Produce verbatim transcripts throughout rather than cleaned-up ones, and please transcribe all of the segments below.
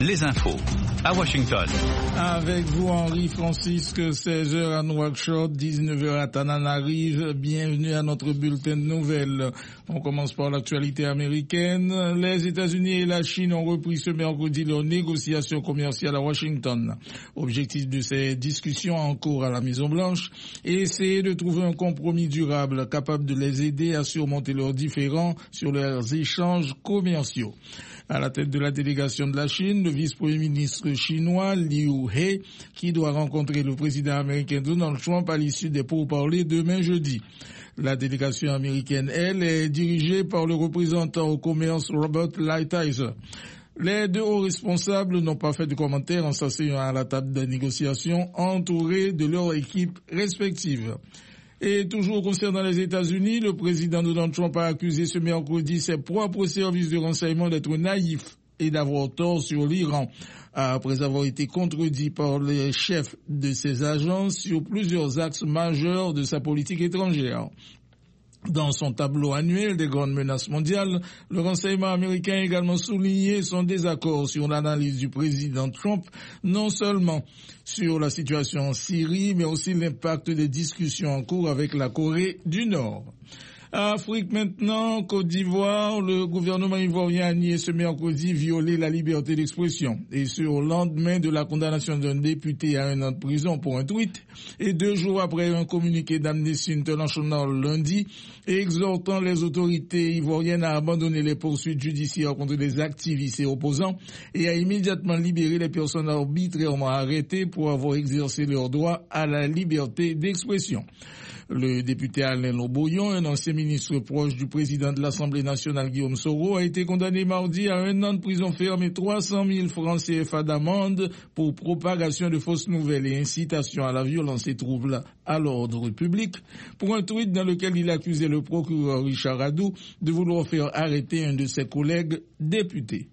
Les infos à Washington. Avec vous, Henri Francisque, seize heures à Nouakchott, dix-neuf heures à Tananarive. Bienvenue à notre bulletin de nouvelles. On commence par l'actualité américaine. Les États-Unis et la Chine ont repris ce mercredi leurs négociations commerciales à Washington. Objectif de ces discussions en cours à la Maison-Blanche est essayer de trouver un compromis durable capable de les aider à surmonter leurs différends sur leurs échanges commerciaux. À la tête de la délégation de la Chine, le vice-premier ministre chinois Liu He, qui doit rencontrer le président américain Donald Trump à l'issue des pourparlers demain jeudi. La délégation américaine, elle, est dirigée par le représentant au commerce Robert Lighthizer. Les deux hauts responsables n'ont pas fait de commentaires en s'asseyant à la table de négociation entourés de leurs équipes respectives. Et toujours concernant les États-Unis, le président Donald Trump a accusé ce mercredi ses propres services de renseignement d'être naïfs et d'avoir tort sur l'Iran, après avoir été contredit par les chefs de ses agences sur plusieurs axes majeurs de sa politique étrangère. Dans son tableau annuel des grandes menaces mondiales, le renseignement américain a également souligné son désaccord sur l'analyse du président Trump, non seulement sur la situation en Syrie, mais aussi l'impact des discussions en cours avec la Corée du Nord. Afrique maintenant, Côte d'Ivoire, le gouvernement ivoirien a nié ce mercredi violer la liberté d'expression. Et ce, au lendemain de la condamnation d'un député à un an de prison pour un tweet, et deux jours après un communiqué d'Amnesty International lundi, exhortant les autorités ivoiriennes à abandonner les poursuites judiciaires contre les activistes et opposants, et à immédiatement libérer les personnes arbitrairement arrêtées pour avoir exercé leur droit à la liberté d'expression. Le député Alain Loboyon, un ancien ministre proche du président de l'Assemblée nationale Guillaume Soro, a été condamné mardi à un an de prison ferme et trois cent mille francs C F A d'amende pour propagation de fausses nouvelles et incitation à la violence et trouble à l'ordre public, pour un tweet dans lequel il accusait le procureur Richard Adou de vouloir faire arrêter un de ses collègues députés.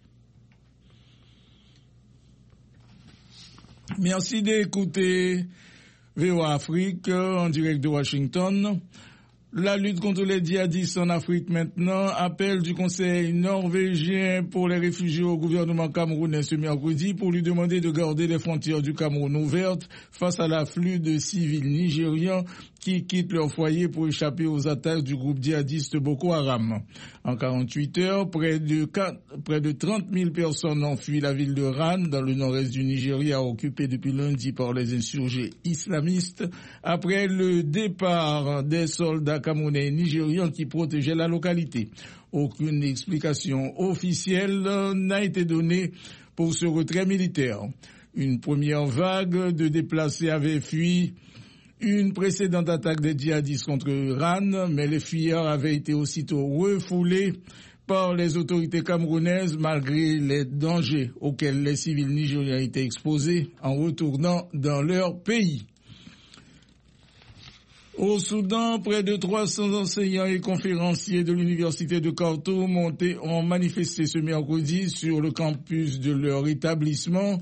Merci d'écouter V O A Afrique en direct de Washington. La lutte contre les djihadistes en Afrique maintenant, appel du Conseil norvégien pour les réfugiés au gouvernement camerounais ce mercredi pour lui demander de garder les frontières du Cameroun ouvertes face à l'afflux de civils nigérians qui quittent leur foyer pour échapper aux attaques du groupe djihadiste Boko Haram. En quarante-huit heures, près de, quatre, près de trente mille personnes ont fui la ville de Ran, dans le nord-est du Nigeria, occupée depuis lundi par les insurgés islamistes, après le départ des soldats camerounais et nigérians qui protégeaient la localité. Aucune explication officielle n'a été donnée pour ce retrait militaire. Une première vague de déplacés avait fui une précédente attaque des djihadistes contre Ran, mais les fuyards avaient été aussitôt refoulés par les autorités camerounaises malgré les dangers auxquels les civils nigériens étaient exposés en retournant dans leur pays. Au Soudan, près de trois cents enseignants et conférenciers de l'université de Khartoum ont, ont manifesté ce mercredi sur le campus de leur établissement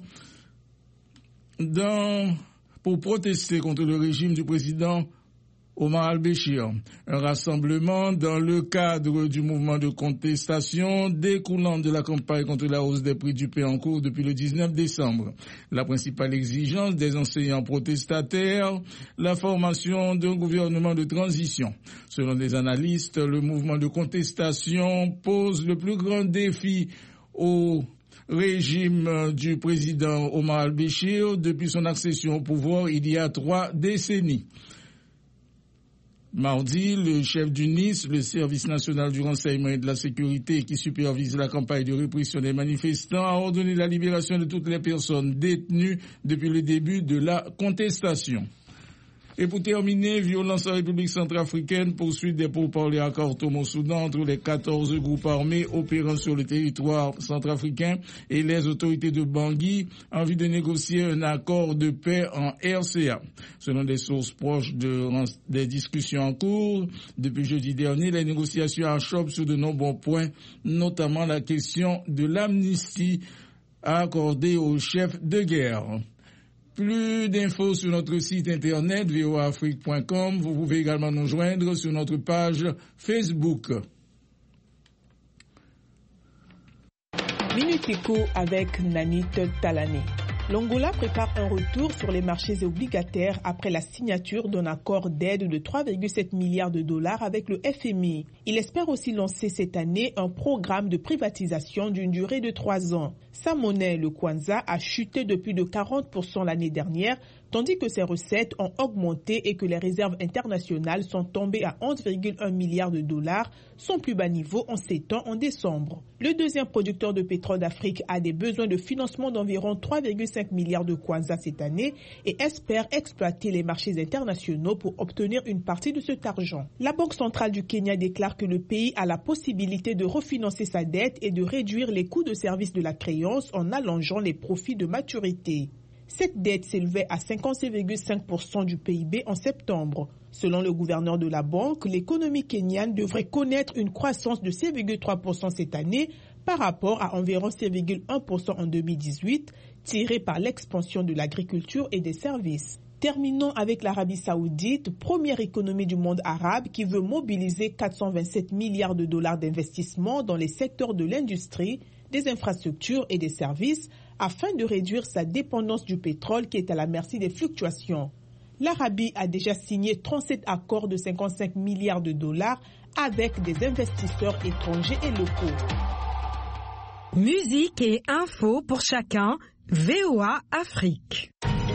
dans pour protester contre le régime du président Omar al-Béchir. Un rassemblement dans le cadre du mouvement de contestation découlant de la campagne contre la hausse des prix du pain en cours depuis le dix-neuf décembre. La principale exigence des enseignants protestataires, la formation d'un gouvernement de transition. Selon des analystes, le mouvement de contestation pose le plus grand défi au régime du président Omar al-Béchir depuis son accession au pouvoir il y a trois décennies. Mardi, le chef du N I S, le service national du renseignement et de la sécurité qui supervise la campagne de répression des manifestants, a ordonné la libération de toutes les personnes détenues depuis le début de la contestation. Et pour terminer, violence en République centrafricaine, poursuite des pourparlers à Khartoum au Soudan entre les quatorze groupes armés opérant sur le territoire centrafricain et les autorités de Bangui en vue de négocier un accord de paix en R C A. Selon des sources proches de, des discussions en cours, depuis jeudi dernier, les négociations achoppent sur de nombreux points, notamment la question de l'amnistie accordée aux chefs de guerre. Plus d'infos sur notre site internet v o a afrique point com. Vous pouvez également nous joindre sur notre page Facebook. Minute Éco avec Nanit Talané. L'Angola prépare un retour sur les marchés obligataires après la signature d'un accord d'aide de trois virgule sept milliards de dollars avec le F M I. Il espère aussi lancer cette année un programme de privatisation d'une durée de trois ans. Sa monnaie, le Kwanza, a chuté de plus de quarante pour cent l'année dernière, tandis que ses recettes ont augmenté et que les réserves internationales sont tombées à onze virgule un milliards de dollars, son plus bas niveau en sept ans en décembre. Le deuxième producteur de pétrole d'Afrique a des besoins de financement d'environ trois virgule cinq milliards de Kwanza cette année et espère exploiter les marchés internationaux pour obtenir une partie de cet argent. La Banque centrale du Kenya déclare que le pays a la possibilité de refinancer sa dette et de réduire les coûts de service de la créance en allongeant les profits de maturité. Cette dette s'élevait à cinquante-sept virgule cinq pour cent du P I B en septembre. Selon le gouverneur de la banque, l'économie kenyane devrait connaître une croissance de six virgule trois pour cent cette année par rapport à environ six virgule un pour cent en deux mille dix-huit, tirée par l'expansion de l'agriculture et des services. Terminons avec l'Arabie Saoudite, première économie du monde arabe qui veut mobiliser quatre cent vingt-sept milliards de dollars d'investissement dans les secteurs de l'industrie, des infrastructures et des services afin de réduire sa dépendance du pétrole qui est à la merci des fluctuations. L'Arabie a déjà signé trente-sept accords de cinquante-cinq milliards de dollars avec des investisseurs étrangers et locaux. Musique et infos pour chacun, V O A Afrique.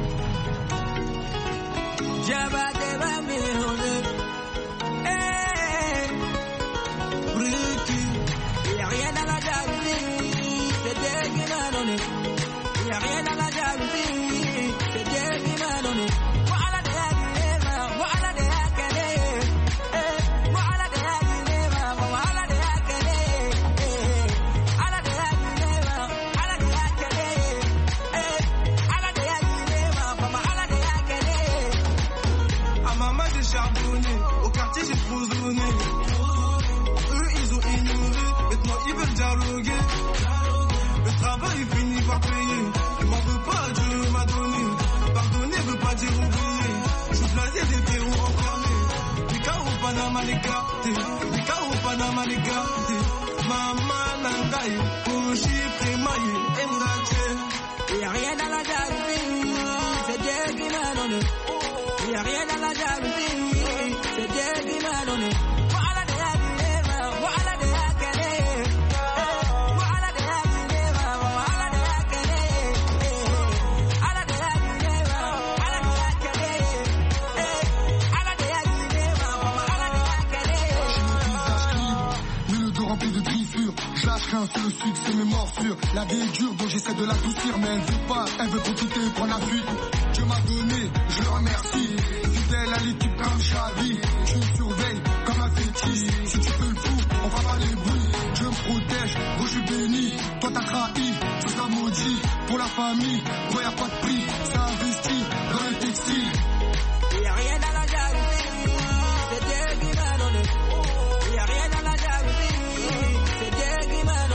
C'est le succès, mes morsures. La vie est dure, donc j'essaie de l'adoucir. Mais elle veut pas, elle veut profiter, prendre la fuite. Dieu m'a donné, je le remercie. Fidèle à l'équipe comme Xavi. Tu me surveilles comme un fétiche. Si tu fais le fou, on va pas les bruits. Dieu me protège, moi je suis béni. Toi t'as trahi, c'est ça maudit. Pour la famille, toi y'a pas de prix. Ça investit dans le textile. Y'a rien à la jalousie. C'est Dieu qui m'a donné. Y'a rien à la jalousie. C'est Dieu qui m'a donné.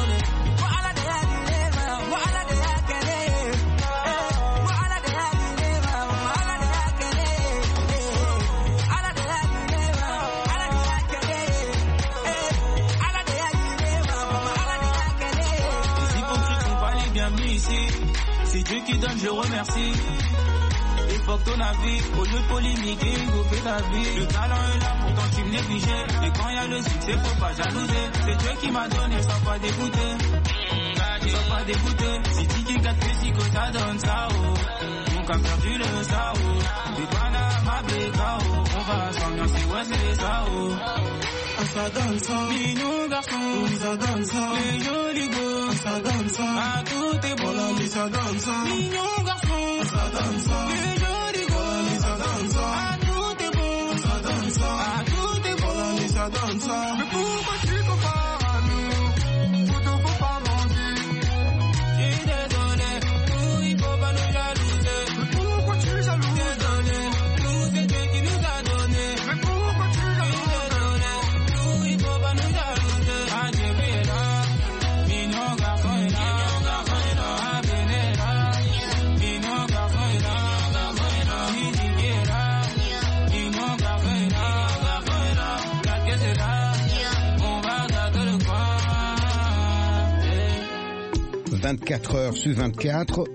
C'est Dieu qui donne, je remercie. Époque ton avis, au lieu de polémiquer, go fais ta vie. Le talent est là, pourtant tu me négligeais. Et quand y a le succès, faut pas jalouser. C'est Dieu qui m'a donné, sans pas dégoûter. Sans pas dégoûter. Si tu qui gâte si que ça donne ça, oh. Mon cas perdu le ça, oh. Les Panama, Bécao. On va s'ambiancer, ouais, c'est ça, oh. Ah, ça donne ça. Mignon garçon, ça donne ça. Les jolis beaux, ça donne ça. Ah, tout est beau, la ça donne ça. Mignon garçon, ça donne ça. Les jolis beaux, ça donne ça. Ah, tout est beau, ça donne ça. Ah, tout est beau, la ça donne ça. Mais pourquoi tu compares à nous? Tout ne faut pas mentir. Je suis désolé, nous il faut pas nous jalouser. Mais pourquoi tu jalouses? Désolé, nous c'est Dieu qui nous a donné. Mais pourquoi tu jalouses? vingt-quatre heures sur vingt-quatre